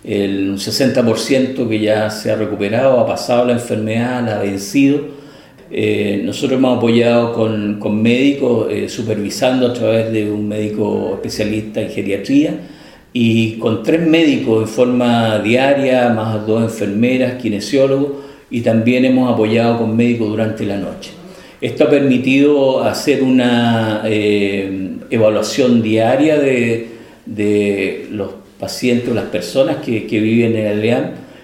un 60% que ya se ha recuperado, ha pasado la enfermedad, la ha vencido. Nosotros hemos apoyado con médicos, supervisando a través de un médico especialista en geriatría y con 3 médicos en forma diaria, más 2 enfermeras, kinesiólogos, y también hemos apoyado con médicos durante la noche. Esto ha permitido hacer una evaluación diaria de los pacientes, las personas que viven en el EAM,